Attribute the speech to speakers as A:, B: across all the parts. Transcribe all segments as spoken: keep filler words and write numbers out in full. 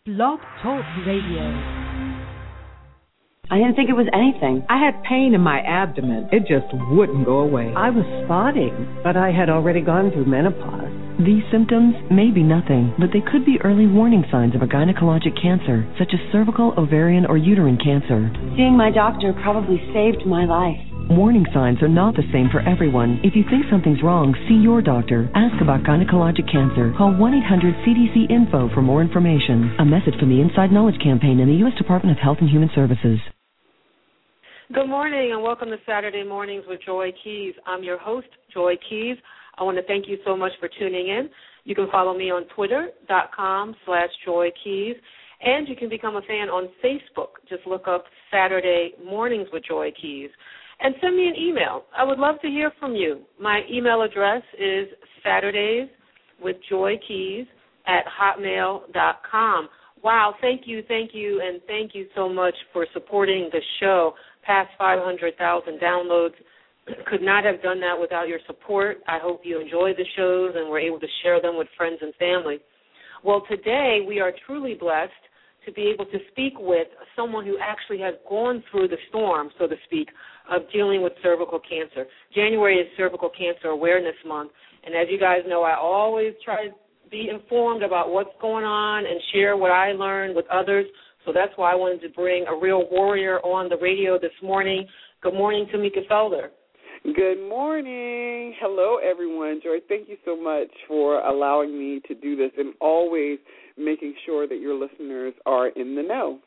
A: Blog Talk Radio.
B: I didn't think it was anything.
C: I had pain in my abdomen. It just wouldn't go away.
D: I was spotting, but I had already gone through menopause.
E: These symptoms may be nothing, but they could be early warning signs of a gynecologic cancer, such as cervical, ovarian, or uterine cancer.
B: Seeing my doctor probably saved my life.
E: Warning signs are not the same for everyone. If you think something's wrong, see your doctor. Ask about gynecologic cancer. Call one eight hundred C D C info for more information. A message from the Inside Knowledge Campaign and the U S Department of Health and Human Services.
F: Good morning and welcome to Saturday Mornings with Joy Keys. I'm your host, Joy Keys. I want to thank you so much for tuning in. You can follow me on twitter.com slash Joy Keys, and you can become a fan on Facebook. Just look up Saturday Mornings with Joy Keys. And send me an email. I would love to hear from you. My email address is Saturdays with Joy Keys at hotmail dot com. Wow, thank you, thank you, and thank you so much for supporting the show. Past five hundred thousand downloads. Could not have done that without your support. I hope you enjoy the shows and were able to share them with friends and family. Well, today we are truly blessed to be able to speak with someone who actually has gone through the storm, so to speak, of dealing with cervical cancer. January is Cervical Cancer Awareness Month, and as you guys know, I always try to be informed about what's going on and share what I learned with others, so that's why I wanted to bring a real warrior on the radio this morning. Good morning, Tamika Felder.
G: Good morning. Hello, everyone. Joy, thank you so much for allowing me to do this and always making sure that your listeners are in the know.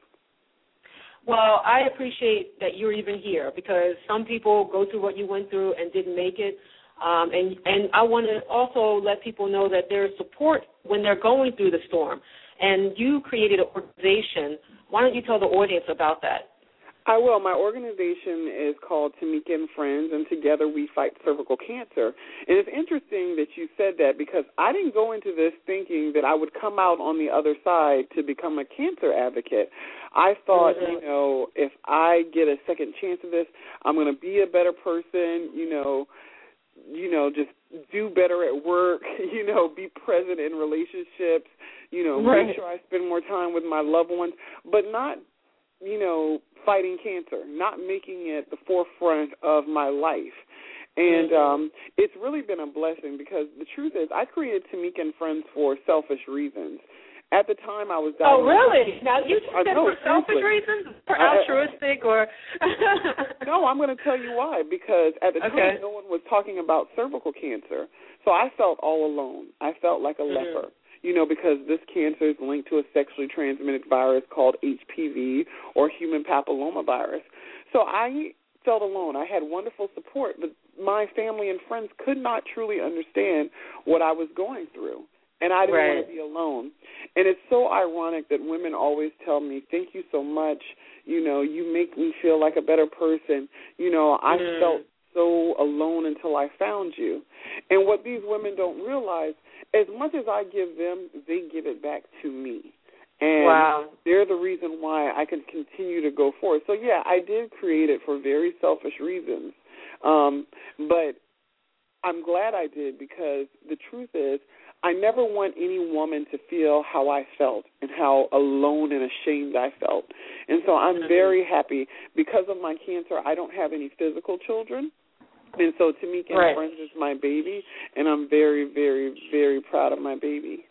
F: Well, I appreciate that you're even here because some people go through what you went through and didn't make it. Um, and, and I want to also let people know that there's support when they're going through the storm. And you created an organization. Why don't you tell the audience about that?
G: I will. My organization is called Tamika and Friends, and together we fight cervical cancer. And it's interesting that you said that because I didn't go into this thinking that I would come out on the other side to become a cancer advocate. I thought, mm-hmm. you know, if I get a second chance of this, I'm going to be a better person, you know, you know, just do better at work, you know, be present in relationships, you know, right. make sure I spend more time with my loved ones, but not, you know, fighting cancer, not making it the forefront of my life. And um, it's really been a blessing because the truth is I created Tamika and Friends for selfish reasons. At the time I was diagnosed.
F: Oh, really? Now, you said
G: uh, no,
F: for selfish
G: seriously.
F: reasons? For altruistic or?
G: No, I'm going to tell you why. Because at the
F: okay.
G: time no one was talking about cervical cancer. So I felt all alone. I felt like a mm-hmm. leper. You know, because this cancer is linked to a sexually transmitted virus called H P V or human papillomavirus. So I felt alone. I had wonderful support, but my family and friends could not truly understand what I was going through, and I didn't
F: right.
G: want to be alone. And it's so ironic that women always tell me, thank you so much. You know, you make me feel like a better person. You know, I mm. felt so alone until I found you. And what these women don't realize, as much as I give them, they give it back to me. And
F: wow.
G: they're the reason why I can continue to go forward. So, yeah, I did create it for very selfish reasons. Um, but I'm glad I did because the truth is I never want any woman to feel how I felt and how alone and ashamed I felt. And so I'm very happy. Because of my cancer, I don't have any physical children. And so Tamika
F: right.
G: and Friends is my baby, and I'm very, very, very proud of my baby.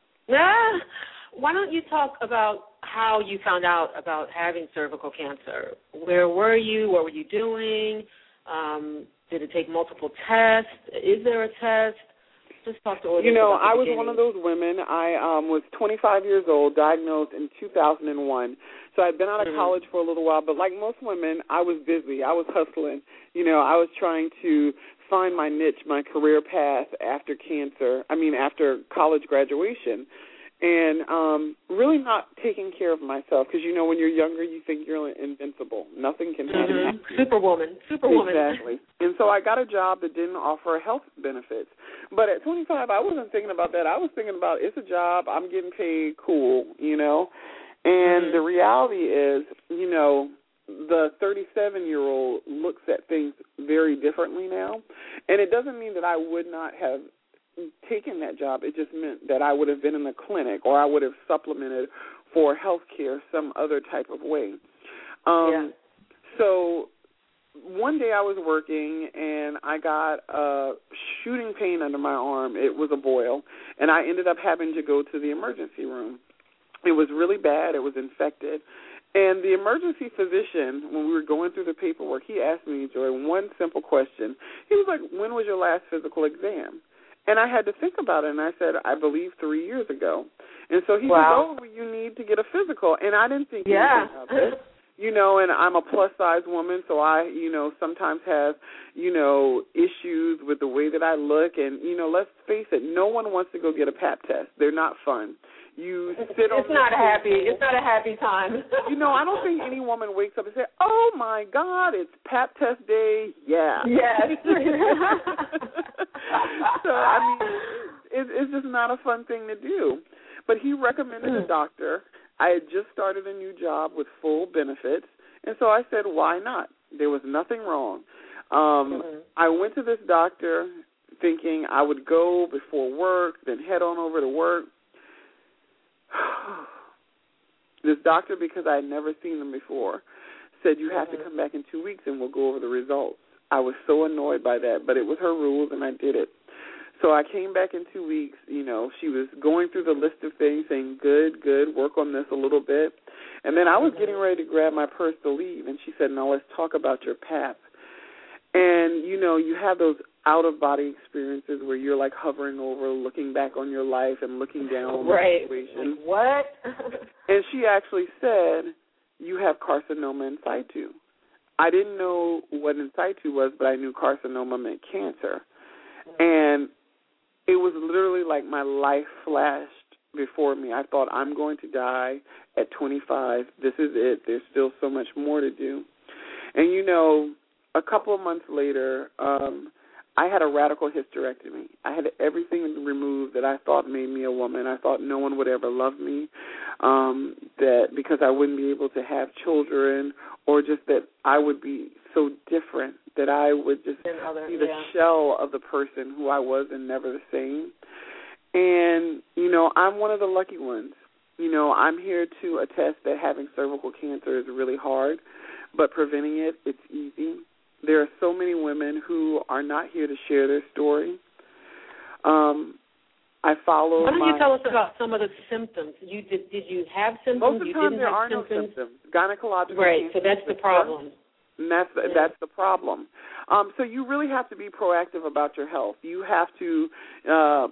F: Ah, why don't you talk about how you found out about having cervical cancer? Where were you? What were you doing? Um, did it take multiple tests? Is there a test? Just talk to audience.
G: You know,
F: about the
G: I was
F: beginning.
G: one of those women. I um, was twenty-five years old, diagnosed in two thousand one. So I'd been out of mm-hmm. college for a little while, but like most women, I was busy. I was hustling. You know, I was trying to find my niche, my career path after cancer, I mean, after college graduation, and um, really not taking care of myself because, you know, when you're younger, you think you're invincible. Nothing can happen.
F: Mm-hmm. Superwoman. Superwoman.
G: Exactly. And so I got a job that didn't offer health benefits. But at twenty-five, I wasn't thinking about that. I was thinking about it's a job, I'm getting paid, cool, you know. And mm-hmm. the reality is, you know, the thirty-seven-year-old looks at things very differently now. And it doesn't mean that I would not have taken that job. It just meant that I would have been in the clinic or I would have supplemented for health care some other type of way. Um,
F: yeah.
G: So one day I was working and I got a shooting pain under my arm. It was a boil, and I ended up having to go to the emergency room. It was really bad. It was infected. And the emergency physician, when we were going through the paperwork, he asked me, Joy, one simple question. He was like, when was your last physical exam? And I had to think about it, and I said, I believe three years ago. And so he
F: wow.
G: said, oh, well, you need to get a physical. And I didn't think
F: yeah.
G: anything of it. You know, and I'm a plus-size woman, so I, you know, sometimes have, you know, issues with the way that I look. And, you know, let's face it, no one wants to go get a pap test. They're not fun. You sit on
F: It's not a happy. It's not a happy time.
G: You know, I don't think any woman wakes up and says, "Oh my God, it's pap test day." Yeah.
F: Yes.
G: So I mean, it, it's just not a fun thing to do. But he recommended a doctor. I had just started a new job with full benefits, and so I said, "Why not?" There was nothing wrong. Um, mm-hmm. I went to this doctor thinking I would go before work, then head on over to work. This doctor, because I had never seen them before, said, you have to come back in two weeks and we'll go over the results. I was so annoyed by that, but it was her rules and I did it. So I came back in two weeks. You know, she was going through the list of things, saying, good, good, work on this a little bit. And then I was getting ready to grab my purse to leave, and she said, now let's talk about your pap. And, you know, you have those out-of-body experiences where you're, like, hovering over, looking back on your life and looking down on
F: right.
G: the situation.
F: What?
G: And she actually said, you have carcinoma in situ. I didn't know what in situ was, but I knew carcinoma meant cancer. And it was literally like my life flashed before me. I thought, I'm going to die at twenty-five. This is it. There's still so much more to do. And, you know, a couple of months later, um, I had a radical hysterectomy. I had everything removed that I thought made me a woman. I thought no one would ever love me, um, that because I wouldn't be able to have children, or just that I would be so different, that I would just
F: other,
G: be the
F: yeah.
G: shell of the person who I was and never the same. And, you know, I'm one of the lucky ones. You know, I'm here to attest that having cervical cancer is really hard, but preventing it, it's easy. There are so many women who are not here to share their story. Um, I follow.
F: Why don't
G: my,
F: you tell us about some of the symptoms? You did? Did you have symptoms?
G: Most of the
F: you
G: time,
F: didn't
G: there
F: have
G: are
F: symptoms?
G: no symptoms. Gynecological
F: right.
G: cancer.
F: So that's the problem.
G: And that's the,
F: yeah.
G: that's the problem. Um, so you really have to be proactive about your health. You have to uh,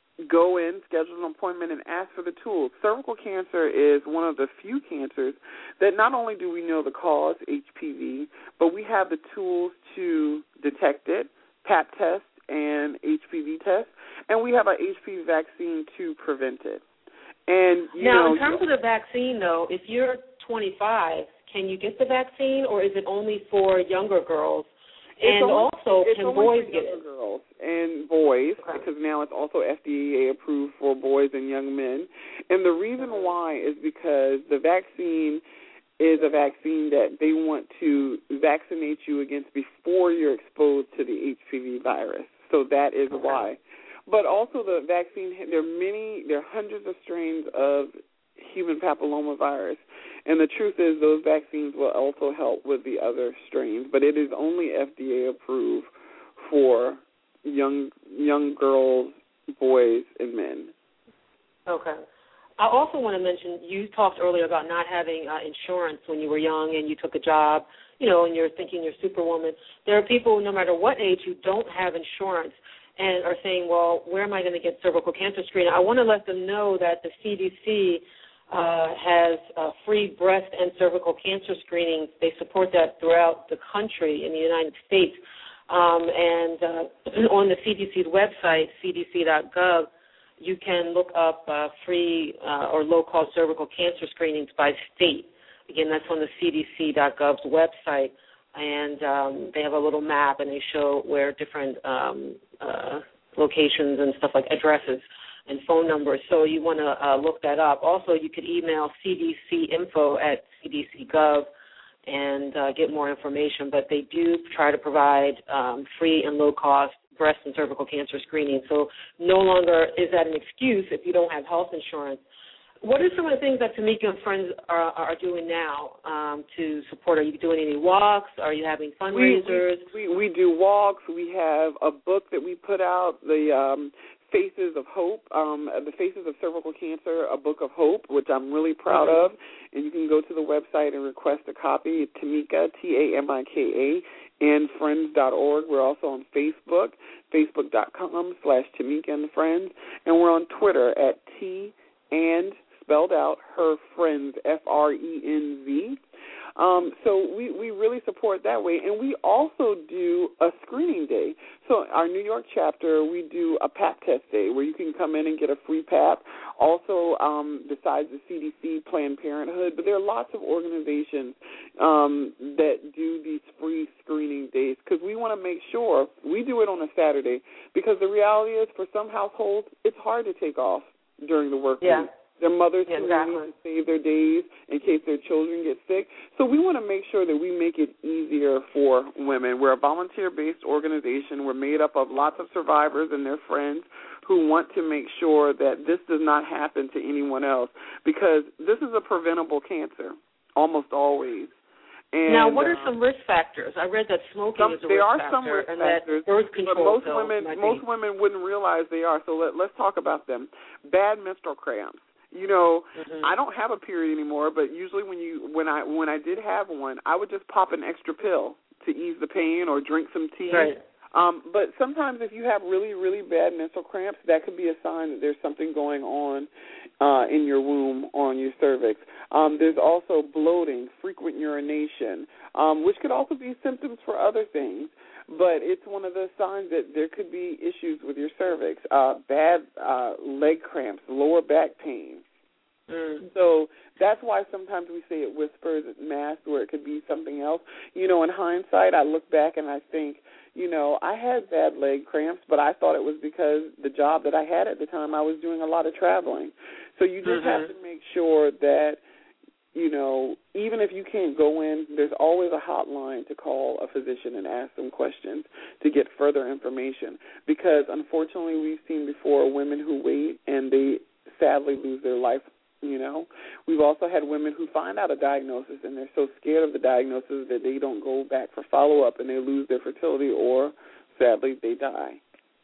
G: go in, schedule an appointment, and ask for the tools. Cervical cancer is one of the few cancers that not only do we know the cause, H P V, but we have the tools to detect it, pap test and H P V test, and we have an H P V vaccine to prevent it. And you
F: now,
G: know,
F: in terms of the vaccine, though, if you're twenty-five, can you get the vaccine, or is it only for younger girls? And
G: only,
F: also, can boys get it?
G: Girls and boys,
F: okay. because
G: now it's also F D A approved for boys and young men. And the reason why is because the vaccine is a vaccine that they want to vaccinate you against before you're exposed to the H P V virus. So that is
F: okay.
G: why. But also the vaccine, there are many, there are hundreds of strains of human papillomavirus. And the truth is those vaccines will also help with the other strains, but it is only F D A approved for young young girls, boys, and men.
F: Okay. I also want to mention, you talked earlier about not having uh, insurance when you were young and you took a job, you know, and you're thinking you're Superwoman. There are people, no matter what age, who don't have insurance and are saying, well, where am I going to get cervical cancer screening? I want to let them know that the C D C Uh, has uh, free breast and cervical cancer screenings. They support that throughout the country in the United States. Um, and uh, on the C D C's website, c d c dot gov, you can look up uh, free uh, or low-cost cervical cancer screenings by state. Again, that's on the c d c dot gov's website. And um, they have a little map, and they show where different um, uh, locations and stuff like addresses and phone numbers, so you want to uh, look that up. Also, you could email c d c info at c d c dot gov and uh, get more information, but they do try to provide um, free and low-cost breast and cervical cancer screening. So no longer is that an excuse if you don't have health insurance. What are some of the things that Tamika and friends are, are doing now um, to support? Are you doing any walks? Are you having fundraisers?
G: We, we, we do walks. We have a book that we put out, the um, Faces of Hope, um, the Faces of Cervical Cancer, a book of hope, which I'm really proud of. And you can go to the website and request a copy. Tamika, T A M I K A, and friends dot org. We're also on Facebook, facebook.com slash Tamika and Friends. And we're on Twitter at T and spelled out, her friends, F R E N Z. Um, so we, we really support that way. And we also do a screening day. So our New York chapter, we do a pap test day where you can come in and get a free pap. Also, um, besides the C D C, Planned Parenthood, but there are lots of organizations um, that do these free screening days because we want to make sure we do it on a Saturday because the reality is for some households, it's hard to take off during the work
F: yeah.
G: week. Their mothers
F: yeah,
G: who
F: exactly.
G: need to save their days in case their children get sick. So we want to make sure that we make it easier for women. We're a volunteer-based organization. We're made up of lots of survivors and their friends who want to make sure that this does not happen to anyone else because this is a preventable cancer, almost always. And,
F: now, what are
G: uh,
F: some risk factors? I read that smoking
G: some,
F: is a
G: there
F: risk
G: are
F: factor,
G: some risk
F: and
G: factors,
F: that birth control
G: but most
F: pills
G: women,
F: might
G: most
F: be.
G: women wouldn't realize they are. So let, let's talk about them. Bad menstrual cramps. You know,
F: mm-hmm.
G: I don't have a period anymore, but usually when you when I when I did have one, I would just pop an extra pill to ease the pain or drink some tea.
F: Right.
G: Um, but sometimes if you have really, really bad menstrual cramps, that could be a sign that there's something going on uh, in your womb or on your cervix. Um, there's also bloating, frequent urination, um, which could also be symptoms for other things. But it's one of the signs that there could be issues with your cervix, uh, bad uh, leg cramps, lower back pain.
F: Mm.
G: So that's why sometimes we say it whispers, it masks, where it could be something else. You know, in hindsight, I look back and I think, you know, I had bad leg cramps, but I thought it was because the job that I had at the time, I was doing a lot of traveling. So you just
F: mm-hmm.
G: have to make sure that, you know, even if you can't go in, there's always a hotline to call a physician and ask them questions to get further information. Because, unfortunately, we've seen before women who wait and they sadly lose their life, you know. We've also had women who find out a diagnosis and they're so scared of the diagnosis that they don't go back for follow-up and they lose their fertility or, sadly, they die.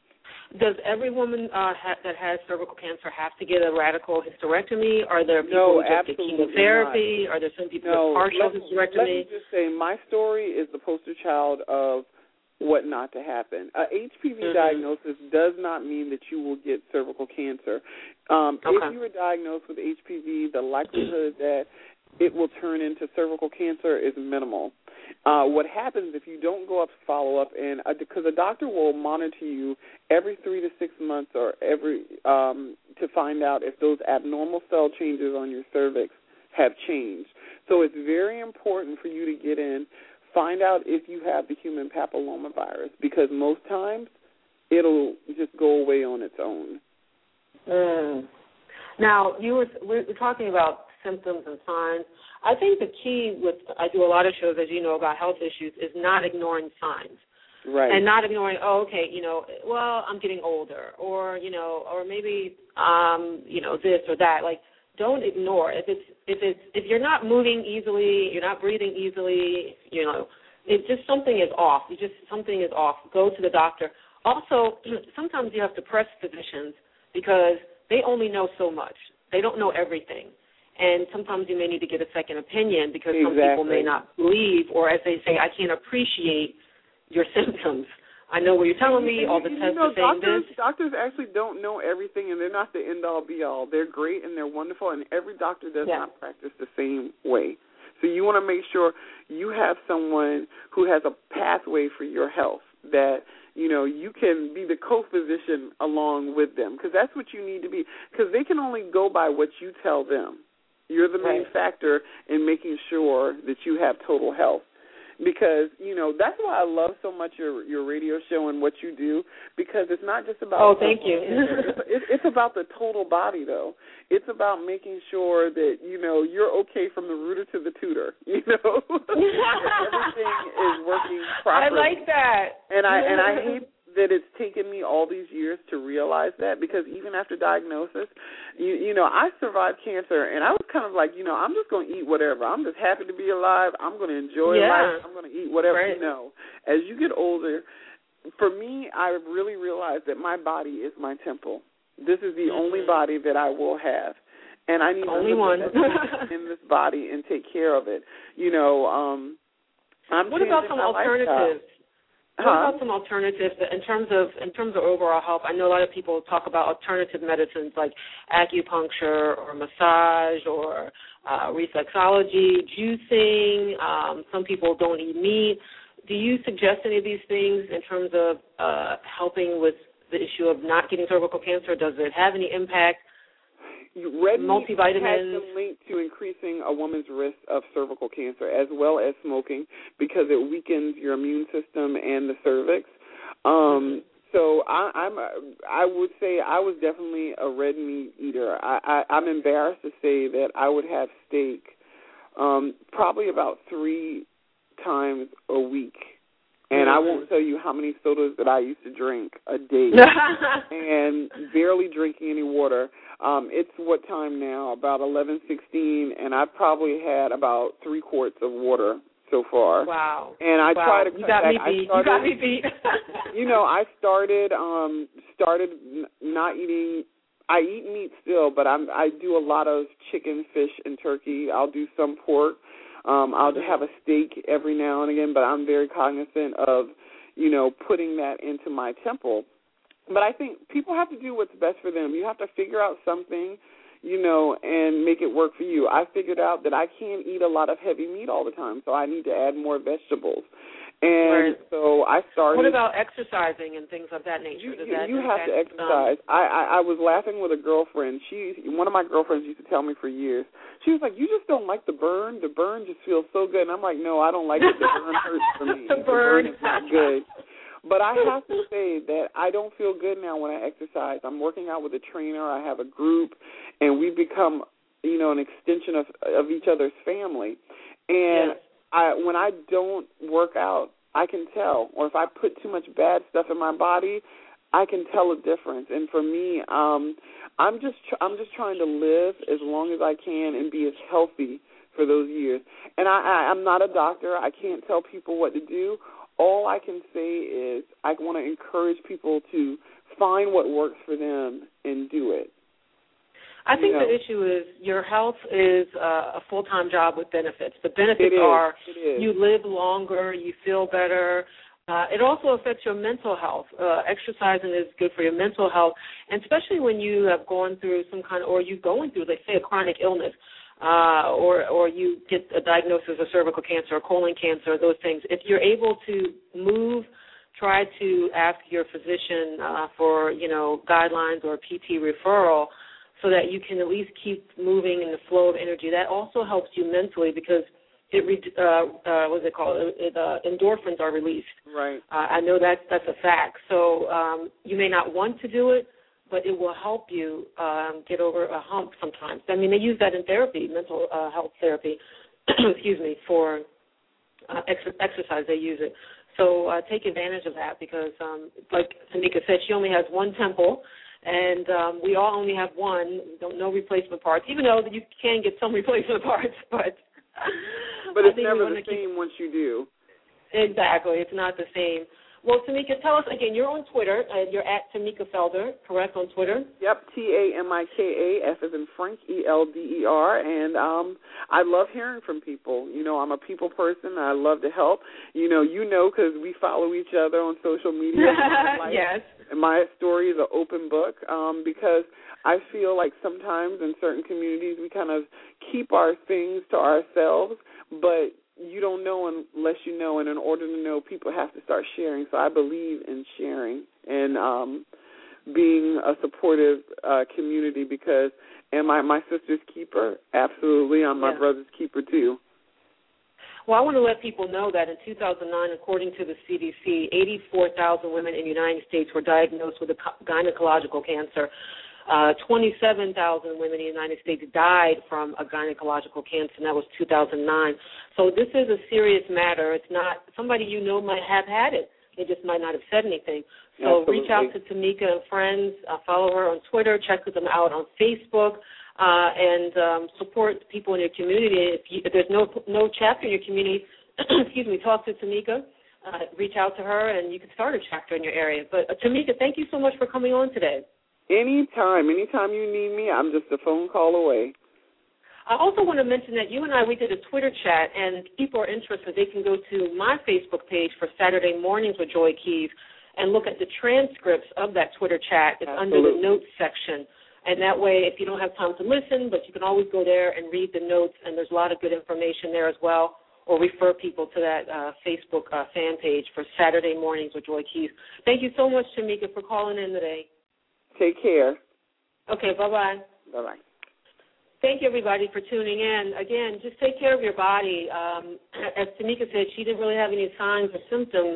F: Does every woman uh, ha- that has cervical cancer have to get a radical hysterectomy? Are there people
G: no,
F: who just get chemotherapy?
G: Not.
F: Are there some people
G: no,
F: with partial
G: let,
F: hysterectomy?
G: Let me just say, my story is the poster child of what not to happen. A H P V mm-hmm. diagnosis does not mean that you will get cervical cancer. Um,
F: okay.
G: If you are diagnosed with H P V, the likelihood that it will turn into cervical cancer is minimal. Uh, what happens if you don't go up to follow up, and because uh, a doctor will monitor you every three to six months or every um, to find out if those abnormal cell changes on your cervix have changed. So it's very important for you to get in, find out if you have the human papillomavirus, because most times it'll just go away on its own.
F: Mm. Now, you were we were talking about symptoms and signs. I think the key with, I do a lot of shows, as you know, about health issues, is not ignoring signs.
G: Right.
F: And not ignoring, oh, okay, you know, well, I'm getting older, or, you know, or maybe, um, you know, this or that. Like, don't ignore. If it's, if it's, if you're not moving easily, you're not breathing easily, you know, it's just something is off. You just, something is off. Go to the doctor. Also, sometimes you have to press physicians because they only know so much. They don't know everything. And sometimes you may need to get a second opinion because
G: exactly.
F: some people may not believe, or as they say, I can't appreciate your symptoms. I know what you're telling me, all the
G: you
F: tests
G: know,
F: are saying
G: doctors,
F: this.
G: Doctors actually don't know everything, and they're not the end-all, be-all. They're great, and they're wonderful, and every doctor does
F: yeah.
G: not practice the same way. So you want to make sure you have someone who has a pathway for your health, that, you know, you can be the co-physician along with them, because that's what you need to be, because they can only go by what you tell them. You're the main
F: right.
G: factor in making sure that you have total health. Because, you know, that's why I love so much your your radio show and what you do, because it's not just about...
F: Oh, thank you.
G: it's, it's about the total body, though. It's about making sure that, you know, you're okay from the rooter to the tutor, you know? Everything is working properly.
F: I like that.
G: And I and I hate that it's taken me all these years to realize that, because even after diagnosis, you, you know, I survived cancer, and I was kind of like, you know, I'm just going to eat whatever. I'm just happy to be alive. I'm going to enjoy
F: yeah.
G: life. I'm going to eat whatever.
F: Right.
G: You know, as you get older, for me, I really realized that my body is my temple. This is the mm-hmm. only body that I will have. And I need
F: only
G: to
F: one
G: in this body and take care of it. You know, um, I'm
F: what about some alternatives?
G: Huh?
F: What about some alternatives in terms of in terms of overall health? I know a lot of people talk about alternative medicines like acupuncture or massage or uh, reflexology, juicing. Um, some people don't eat meat. Do you suggest any of these things in terms of uh, helping with the issue of not getting cervical cancer? Does it have any impact?
G: Red
F: multivitamins
G: has been linked to increasing a woman's risk of cervical cancer, as well as smoking, because it weakens your immune system and the cervix. Um, so I, I'm, I would say I was definitely a red meat eater. I, I, I'm embarrassed to say that I would have steak um, probably about three times a week. And I won't tell you how many sodas that I used to drink a day and barely drinking any water. Um, it's what time now? About eleven sixteen, and I've probably had about three quarts of water so far.
F: Wow.
G: And I
F: wow.
G: try to cut
F: you got
G: back.
F: Me beat.
G: I started,
F: you got me beat.
G: You know, I started um, started not eating. I eat meat still, but I'm, I do a lot of chicken, fish, and turkey. I'll do some pork. Um, I'll mm-hmm. have a steak every now and again, but I'm very cognizant of, you know, putting that into my temple. But I think people have to do what's best for them. You have to figure out something, you know, and make it work for you. I figured out that I can't eat a lot of heavy meat all the time, so I need to add more vegetables. And
F: right.
G: so I started.
F: What about exercising and things of that nature? Does
G: you
F: that
G: you have
F: impact,
G: to exercise. Um, I, I I was laughing with a girlfriend. She one of my girlfriends used to tell me for years. She was like, "You just don't like the burn. The burn just feels so good." And I'm like, "No, I don't like it. The burn hurts for me.
F: the,
G: the
F: burn.
G: burn is not good." But I have to say that I don't feel good now when I exercise. I'm working out with a trainer. I have a group, and we become, you know, an extension of of each other's family. And
F: yes.
G: I when I don't work out, I can tell. Or if I put too much bad stuff in my body, I can tell a difference. And for me, um, I'm just tr- I'm just trying to live as long as I can and be as healthy for those years. And I, I, I'm not a doctor. I can't tell people what to do. All I can say is I want to encourage people to find what works for them and do it.
F: I think
G: you know?
F: the issue is your health is uh, a full-time job with benefits. The benefits
G: it
F: are
G: is.
F: you live longer, you feel better. Uh, it also affects your mental health. Uh, exercising is good for your mental health, and especially when you have gone through some kind of, or you're going through, let's say, a chronic illness. Uh, or or you get a diagnosis of cervical cancer or colon cancer, those things. If you're able to move, try to ask your physician uh, for, you know, guidelines or a P T referral so that you can at least keep moving in the flow of energy. That also helps you mentally because it uh, uh, what's it called? It, uh, endorphins are released.
G: Right.
F: Uh, I know that's that's a fact. So um, you may not want to do it, but it will help you um, get over a hump sometimes. I mean, they use that in therapy, mental uh, health therapy, excuse me, for uh, ex- exercise. They use it. So uh, take advantage of that because, um, like Tamika said, she only has one temple, and um, we all only have one. Don't no replacement parts, even though you can get some replacement parts, but
G: but it's never the same keep... once you do.
F: Exactly, it's not the same. Well, Tamika, tell us again. You're on Twitter. Uh, you're at Tamika Felder, correct, on Twitter?
G: Yep, T A M I K A, F as in Frank, E L D E R. And um, I love hearing from people. You know, I'm a people person. I love to help. You know, you know, because we follow each other on social media.
F: Yes.
G: And my story is an open book um, because I feel like sometimes in certain communities we kind of keep our things to ourselves, but you don't know unless you know, and in order to know, people have to start sharing. So I believe in sharing and um, being a supportive uh, community because am I my sister's keeper? Absolutely. I'm my
F: yeah. brother's
G: keeper, too.
F: Well, I want to let people know that in two thousand nine, according to the C D C, eighty-four thousand women in the United States were diagnosed with a gynecological cancer. Uh, twenty-seven thousand women in the United States died from a gynecological cancer, and that was two thousand nine. So this is a serious matter. It's not somebody you know might have had it. They just might not have said anything. So
G: Absolutely.
F: reach out to Tamika and friends. Uh, follow her on Twitter. Check them out on Facebook. Uh, and um, support people in your community. If, you, if there's no no chapter in your community, excuse me, talk to Tamika. Uh, reach out to her, and you can start a chapter in your area. But, uh, Tamika, thank you so much for coming on today.
G: Anytime. Anytime you need me, I'm just a phone call away.
F: I also want to mention that you and I, we did a Twitter chat, and if people are interested, they can go to my Facebook page for Saturday Mornings with Joy Keys and look at the transcripts of that Twitter chat. It's
G: Absolutely.
F: under the notes section. And that way, if you don't have time to listen, but you can always go there and read the notes, and there's a lot of good information there as well, or refer people to that uh, Facebook uh, fan page for Saturday Mornings with Joy Keys. Thank you so much, Tamika, for calling in today.
G: Take care.
F: Okay, bye-bye.
G: Bye-bye.
F: Thank you, everybody, for tuning in. Again, just take care of your body. Um, as Tamika said, she didn't really have any signs or symptoms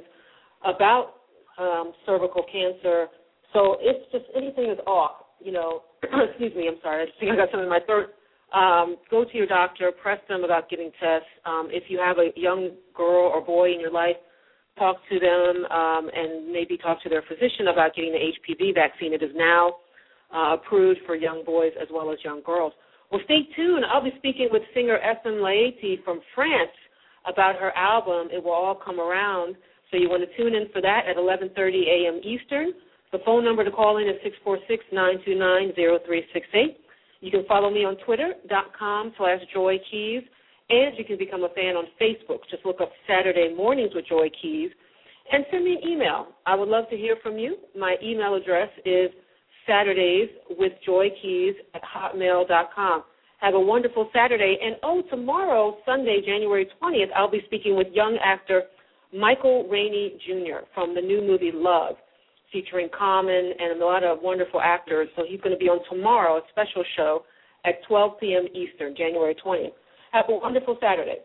F: about um, cervical cancer, so it's just anything is off. You know, excuse me, I'm sorry. I think I got something in my throat. Um, go to your doctor, press them about getting tests. Um, if you have a young girl or boy in your life, talk to them um, and maybe talk to their physician about getting the H P V vaccine. It is now uh, approved for young boys as well as young girls. Well, stay tuned. I'll be speaking with singer Essam Laeti from France about her album, It Will All Come Around. So you want to tune in for that at eleven thirty a.m. Eastern. The phone number to call in is six four six, nine two nine, zero three six eight. You can follow me on Twitter.com slash Joy Keys, and you can become a fan on Facebook. Just look up Saturday Mornings with Joy Keys, and send me an email. I would love to hear from you. My email address is Saturdays with Joy Keys at hotmail dot com. Have a wonderful Saturday. And, oh, tomorrow, Sunday, January twentieth, I'll be speaking with young actor Michael Rainey Junior from the new movie Love, featuring Common and a lot of wonderful actors. So he's going to be on tomorrow, a special show at twelve p.m. Eastern, January twentieth. Have a wonderful Saturday.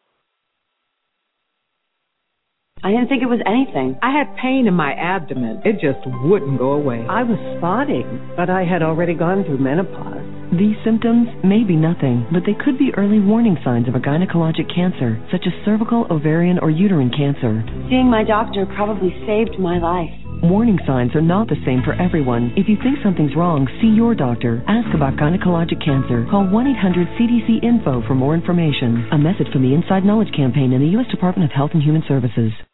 B: I didn't think it was anything.
C: I had pain in my abdomen. It just wouldn't go away.
D: I was spotting, but I had already gone through menopause.
E: These symptoms may be nothing, but they could be early warning signs of a gynecologic cancer, such as cervical, ovarian, or uterine cancer.
B: Seeing my doctor probably saved my life.
E: Warning signs are not the same for everyone. If you think something's wrong, see your doctor. Ask about gynecologic cancer. Call one eight hundred C D C info for more information. A message from the Inside Knowledge Campaign and the U S Department of Health and Human Services.